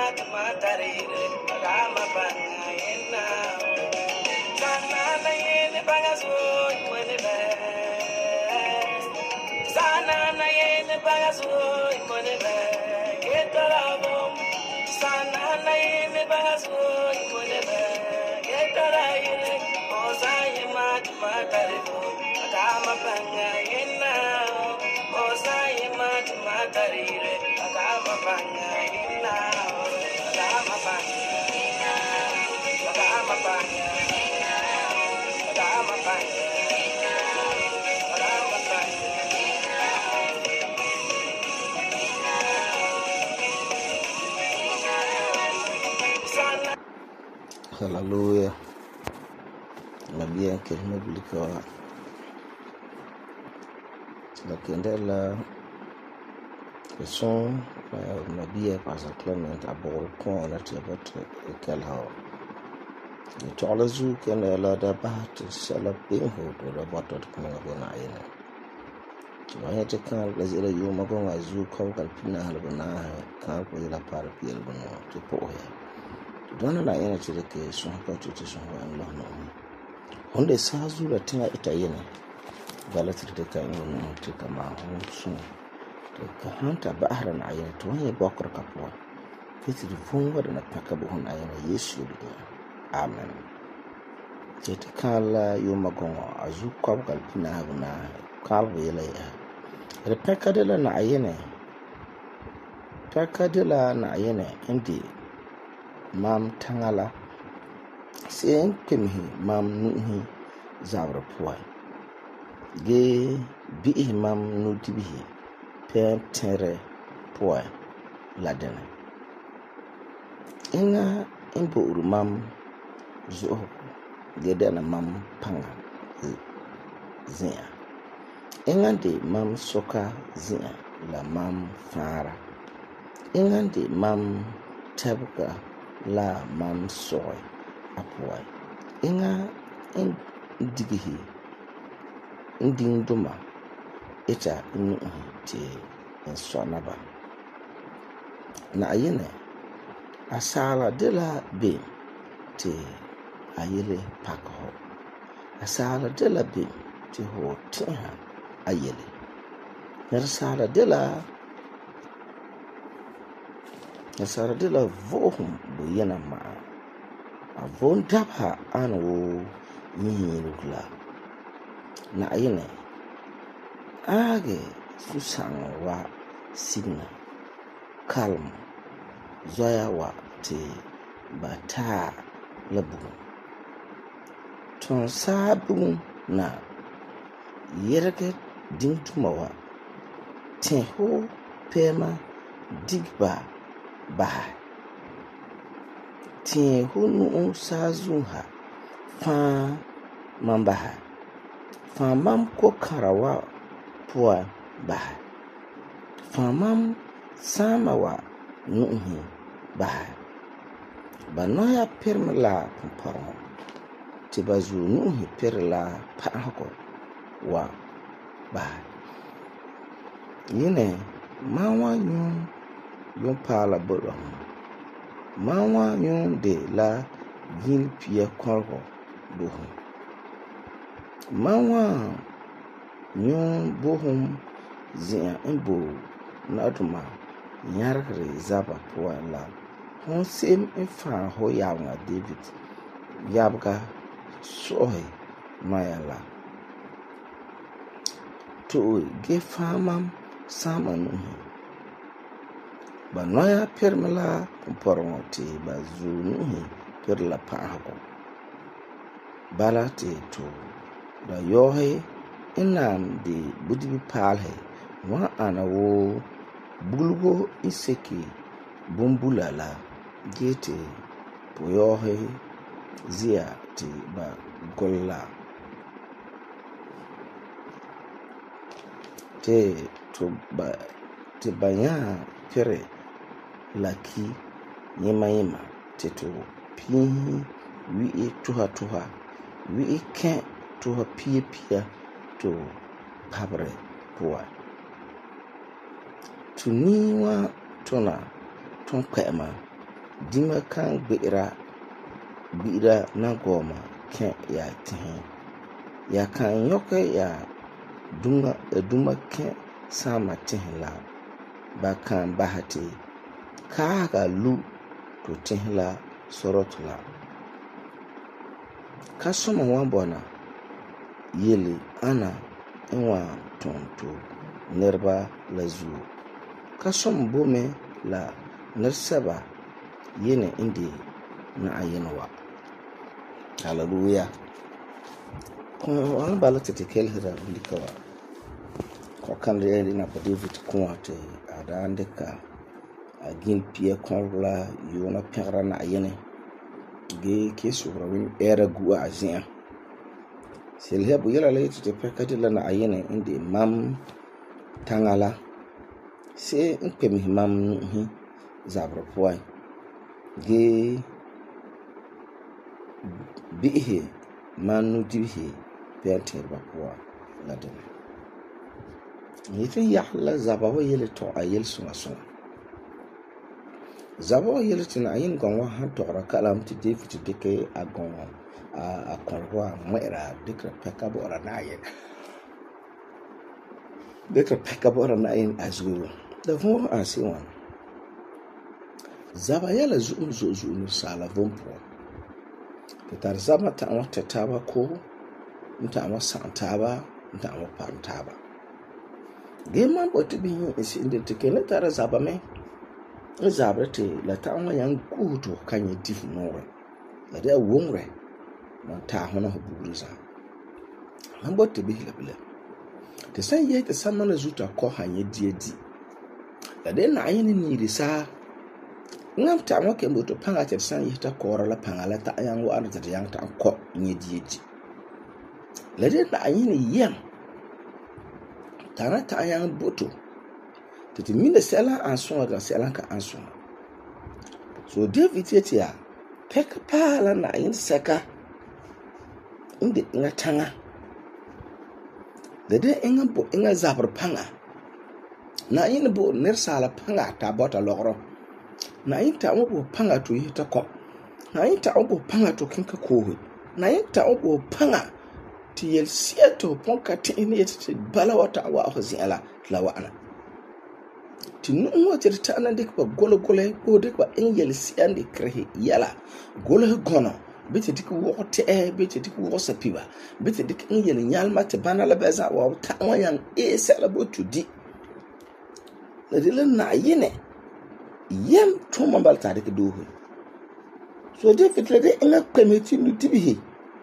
Hallelujah. Mabia kelma bilikawa. Lakendela son mabia Pastor Clement abor ko na tebot kelha. Ni tolazu kenela da bat sala pinho do da botot ko ngona ina. Wanya te kan lazira yo magonga zu ko kalpina halbana kan ko ila par piel bono te poya. Dona na ina te ke son ko te son Allah no. Honde sazu la tinga ita yene balatir da kan yin te kama hun to ka hanta bahra na ayene to wani bakar kapwa fiti da funga da na paka buhun ayene Yesu da amen te ta kala yo magongo azu ko kalpina habuna kalbu yela ya da paka da na ayene indi mam tangala sen kemhi mam nuhi zabra puwa ge bi mam nudibihi pentere puwa ladana inga imbo urumam zo ge dana mam panga zia inga de mam soka zia la mam fara inga de mam tabka la mam soy apuwa inga indigihi indinduma ita inu te insonaba na ayene asala dela be te ayele pakho asala dela be te ho tinha ayele asala dela vohum bu yana ma avon dabha anwo nyirukla na ayene age susangwa signa kalm zoya wa te bata labu ton sabu na yerke dintumawa tenho pema digba bah tenho nu sazunha fa mambaha famam ko karawa puwa bah famam samawa nuhi bah banoya permla paro tibazu nuhi perla pahako wa bah yine mawa yun pala bolo mawa yun de la vil pia korgo buhu mawa yun buhum zia imbo naduma nyargre zaba puwa la hon sem fa ho yawa David yabga sohi mayala to ge famam samanu banoya permela porongoti bazunu perla pahako balate to da yohe inam de budibi palhe wa anawo bulgo iseki bumbulala gete poyohe zia ti ba golla te to ba te banya pere laki yema te to pin wi tuha wi ken tuha pia to pabre poa tuniwa tona ton kwema dima kan gbira na goma ken ya tihin ya kan yoke ya duma ken sama tihin la ba kan bahati ka ga lu to tihin la sorot la ka soma wan bona yeli ana inwa tonto nirba la zuo ka som bome la nirsaba yene indi na ayinwa hallelujah ko wala bala tete kelhira likawa ko kan ready na David konate ada andeka agin pie konla yona perra na ayene ge ke surawin era gua azia selhe bu yala le tete pekati la na ayene indi mam tangala se nkemi mam hi zabro poy ge bihe manu dihe penter bakwa laden yitin yahla zabawa yele to ayel suma zabawa yele tin ayin gonwa han to kalam ti defiti deke agon a konwa mera dikra pekabo ora nayen dikra pekabo ora nayen azgu the more I see one zabayala zu sala vompro petar zama ta wata taba ko nta ama santaba nta ama pantaba geman botu bi isi inde tekene tara zaba me zabrete la ta won yan kuto kanye difu nore la da wonre man ta hono buruza man botu bi lebele te san ye te samana zuta ko hanye diedi la de na ayini ni risa ngam ta mo ke mboto panga te san yita kora la panga la ta yang wa ta yang ta ko ni dieji la de na ayini yam tana ta yang boto te minde sela anso ga sela ka anso so David yetia peka pala na ayin seka inde nga tanga la de inga zabar panga na ayin bo nersala panga ta bota logro na yin ta wo panga to yita ko na yin ta wo panga to kinka ko na yin ta wo panga ti yel sieto ponka ti ni yete balawata wa khazila lawana ti nu mo ti ta nan dik ba golo ko dik ba in yel siande krehe yala golo gono biti dik wo te biti dik wo sapiba biti dik in yel nyalma te banala beza wa ta wayan e sala bo tudi la dilan na yine yam tuma balta de duhu so de fitlede ina committee nu tibihi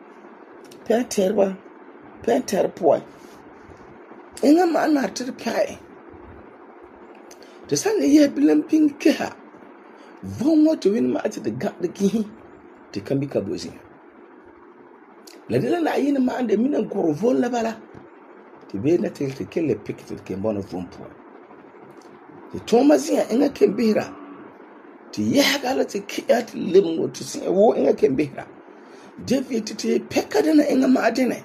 penter poy ina ma na tir pai de san ye bilan pinke ha von what win ma ati de gap de ki te kan bi kabozi la de na yin ma ande minan korvon la bala te be na te kele pikit ke bono von poy the Thomasia inga kembira ti yagala ti kiat limu ti si wo inga kembira David ti pekade na inga maadene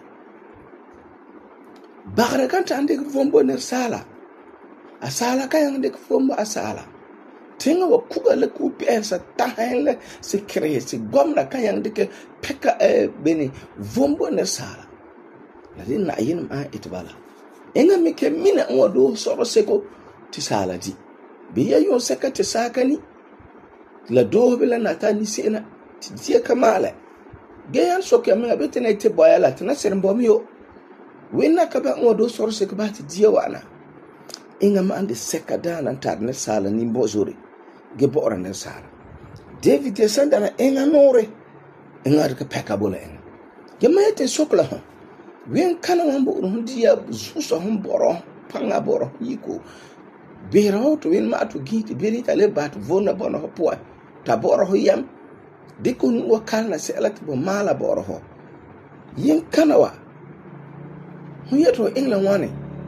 bagara kanta ande vombo ner sala asala kayang de vombo asala tinga wa kuga le ku pesa tahenle si kreye si gomna kayang de peka beni vombo ner sala la na yin ma itbala inga mike mina ngodo soro seko ti sala di biya yon saka ti sakani la do bila na ta ni sena ti dia kamala geyan soke me abetene te boyala tina sermbomio winna ka ba ngodo soro seka ba ti dia wana inga ma ande seka dana tar ne sala ni mbozuri ge bora ne sala David ya sanda na inga nore inga ka peka bola en ge ma yete sokla ha wen kana wambo dia zuso homboro panga boro yiko bero to win ma to giti beri tale bat vona bono ho poa ta boro ho yam de ko nu wakala se alat bo mala boro ho yin kanawa hu yeto england wane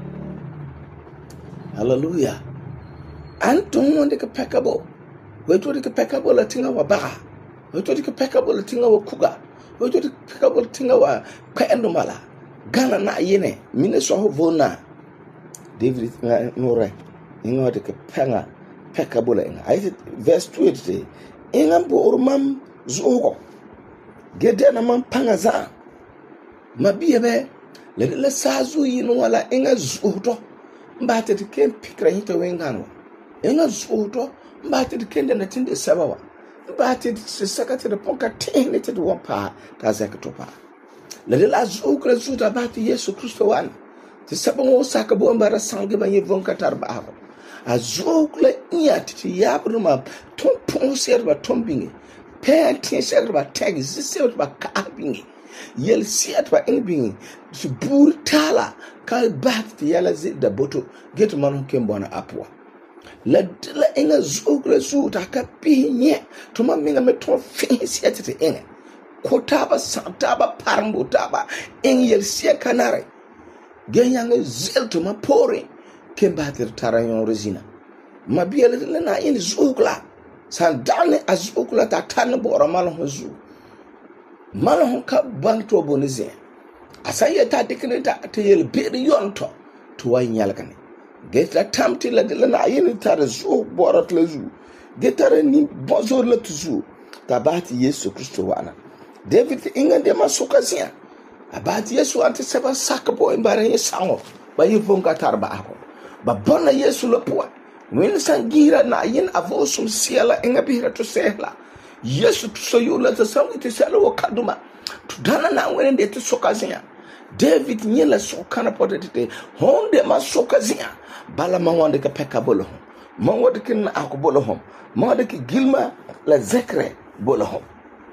hallelujah anton wonde ka pekabo weto de ka pekabo la tinga wa baga weto de ka pekabo la tinga wa kuga weto de ka pekabo la tinga wa ka endo mala gana na yene mine so ho vona David no re inga de panga pekabula inga I verse 2 today inga bor mam zugo gede na man pangaza mabiebe le sazu yinu wala inga zuto mbate de ken pikra hita wengano inga zuto mbate de ken na tinde sabawa mbate de sakate de ponka tene te do pa ta zakatopa le la zukra zuta bate Yesu Kristo wan te sabon sakabo mbara sange ba yevon katar ba ako azukla iat ti yabruma ton ponser ba tombingi pen tinser ba tag zisel ba kabingi yel siat ba inbingi su burtala ka bat ti yala da boto get man kembona apwa la inga zukla zuta ka pinye to maminga me ton fin siat ti inga kotaba santaba parmbo taba yel sia kanare genyanga zelto ma pore kembatir tarayon resina mabiele na in zukla sandane azukla ta tan bora malon zu malon ka banto bonize asaye ta dikneta ta yel bir yonto to wanyal kan geta tamti la na yin tar zu borat la zu getare ni bozor la tuzu tabati Yesu Kristo wana David inga de masukazia abati Yesu ante seba sakabo embare yesango ba yivonga tarba ako babona Yesu lopwa when sangira na yin avosum siela inga bihira to sehla Yesu so yula ta samu te sala wakaduma tudana na when de to sokazia David nyela sokana potete honde masokazia bala mawande ka pekabolo mawande kin akobolo hom mawande ki gilma la zekre bolo hom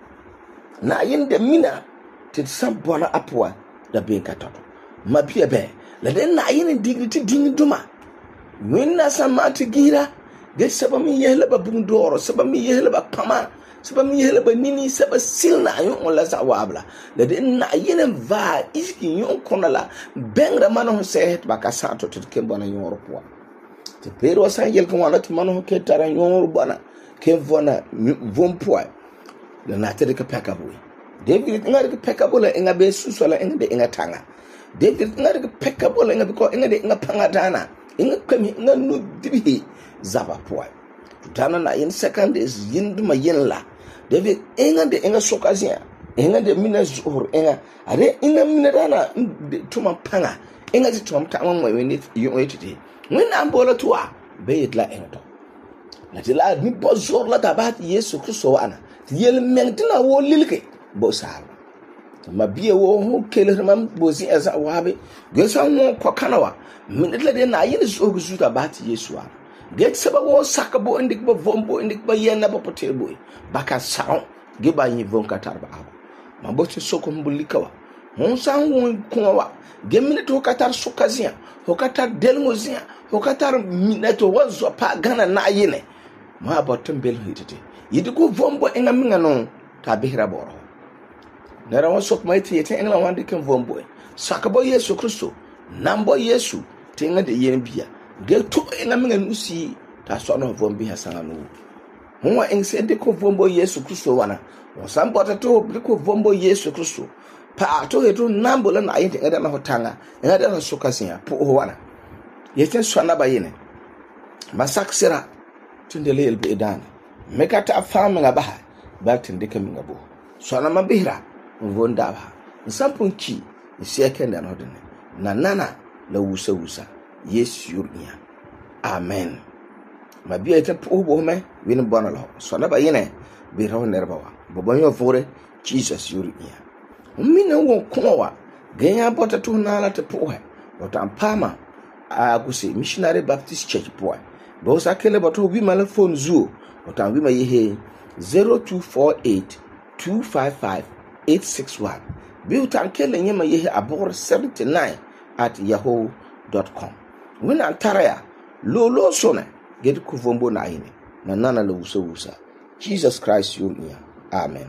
na yin de mina te sambona apwa da ben katoto mabia be la den na yin dignity ding duma winna samati gira ge sabami yehla ba bundoro sabami yehla ba pama sabami yehla ba nini saba silna yon la zawabla la den na yin va iski yon konala bengra mano sehet ba kasato te kembona yon ropwa te pero sa yel ko wana te mano ke tara yon bana ke vona vompwa la na te ka pekabo David ngari ka pekabo la inga be susola inga de inga tanga David ngari ka pekabo la inga ko inga de inga pangadana inga kami inga no dibi zaba poa tutana na in second is yinduma yinla David inga de inga sokazia inga de mina zuhur inga are inga mina dana tuma panga inga de tuma tama mo weni yoetiti when ambola tuwa be itla inga to la tila ni bozor la tabat Yesu Kristo wana yel mengtina wo lilke bo sar mabie wo ho kele mam bozi eza wabe gesa mo kokanawa minitla de na yin so guzuta bat Yesu a get seba wo sakabo indik ba vombo indik ba yena ba potebo baka saon ge ba yin von katarba aba maboche soko mbulikawa hon san won kuwa ge minito katar sukazia ho katar delngozia ho katar minato wazo pa gana na yene ma botum bel hitete yidiku vombo enga minga no tabihira boro nera won sok maiti yete engla wande ken vombo sakabo Yesu Kristo nambo Yesu tenga de yen bia ge to enga minga nusi ta so no vombi hasanga no huwa engse de ko vombo Yesu Kristo wana o sambota to ko vombo Yesu Kristo pa to heto nambo la na yete engada na hotanga engada na sokasia po wana yete so na bayene masaksira tundele elbe edana mekata afama ngabaha batin de kam ngabo so na mabihira vonda ba nsampunki isiake nda no dene na nana la wusa Yesu yurnya amen mabia ita po me win bona lo so na bayene bi raw nerbawa bobo yo fore Jesus yurnya mina wo kowa ganya bota to na la te po he otampama akusi missionary baptist church po bo sakele boto bi mala phone zuo otan bi ma yehe 0248 255 861 bi utan kele nyema yehe abor 79@yahoo.com wina antara ya lolo sone get ku vombo na ine na nana lo wusa Jesus Christ yunya amen